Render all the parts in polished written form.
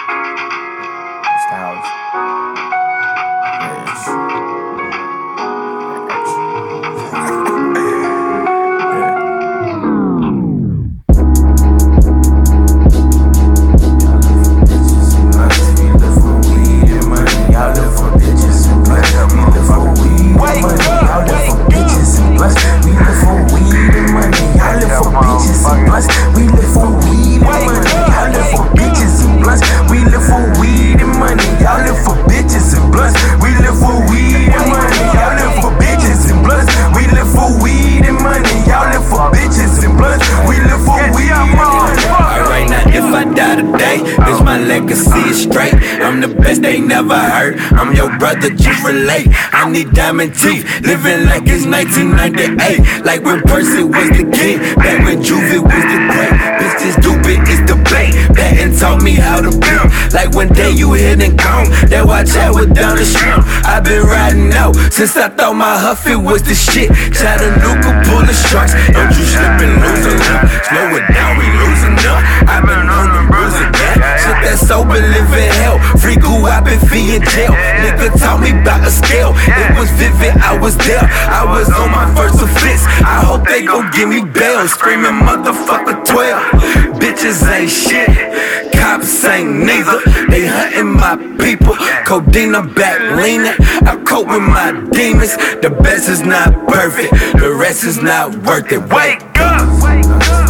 It's the house. Bitch, my legacy is straight. I'm the best they never heard. I'm your brother, just relate. I need diamond teeth, living like it's 1998. Like when Percy was the king, back when Juvie was the great. Bitch, this stupid is the bait. Patton taught me how to build. Like one day you hit and gone, that watch I was down the shrimp. I been riding out since I thought my Huffy was the shit. Chattanooga pull the sharks, don't you slip and lose a limb. Slow it down, we losing up. I been on the bruise again. Shit that sober living hell. Free goo, I been fee in jail. Nigga taught me about a scale. It was vivid, I was there. I was on my first offense. I hope they gon' give me bail. Screaming motherfucker 12. Bitches ain't shit. Cops ain't neither. They hunting my people. Codeine back leaning. I cope with my demons. The best is not perfect. The rest is not worth it. Wake up! Wake up!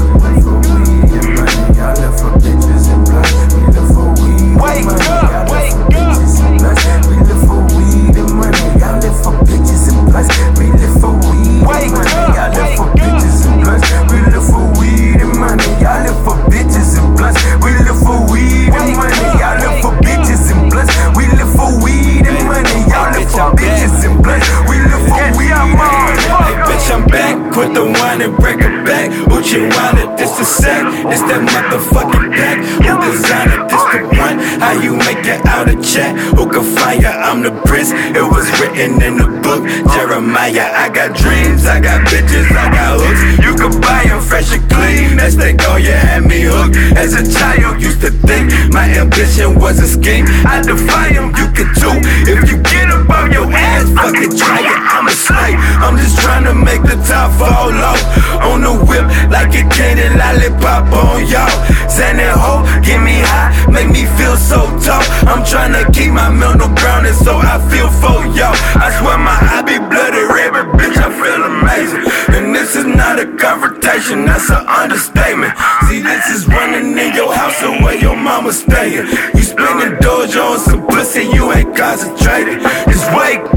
Wake up, wake up. We live for weed and money. Y'all live for bitches and blunts. We live for weed and money. Y'all live for bitches and blunts. We live for weed and money. Y'all live for bitches and blunts. We live for weed and money. Y'all live for bitches and blunts. We live for weed and money. Y'all live for bitches and blunts. We live for weed and money. Hey bitch, I'm back. Quit the wine and break it back. Uchi Wanda, this the sack. It's that motherfucking pack. Who designed it? This the one. How you make it out of chat? Who can fire? I'm the prince. It was written in the book. Jeremiah, I got dreams, I got bitches, I got hooks. You can buy them fresh and clean. That's they go, you had me hooked. As a child, used to think my ambition was a scheme. I defy them, you can too. If you get up on your ass, fucking try it. I'm a slave. I'm just trying to make the top fall off. On the whip, like a candy lollipop on y'all. Xanax ho, get me high, make me feel so tall. I'm tryna keep my mental grounded, so I feel for y'all. I swear my eye be bloody red, but bitch, I feel amazing. And this is not a confrontation, that's an understatement. See, this is running in your house or where your mama staying. You spending Dojo on some pussy, you ain't concentrated. Just wake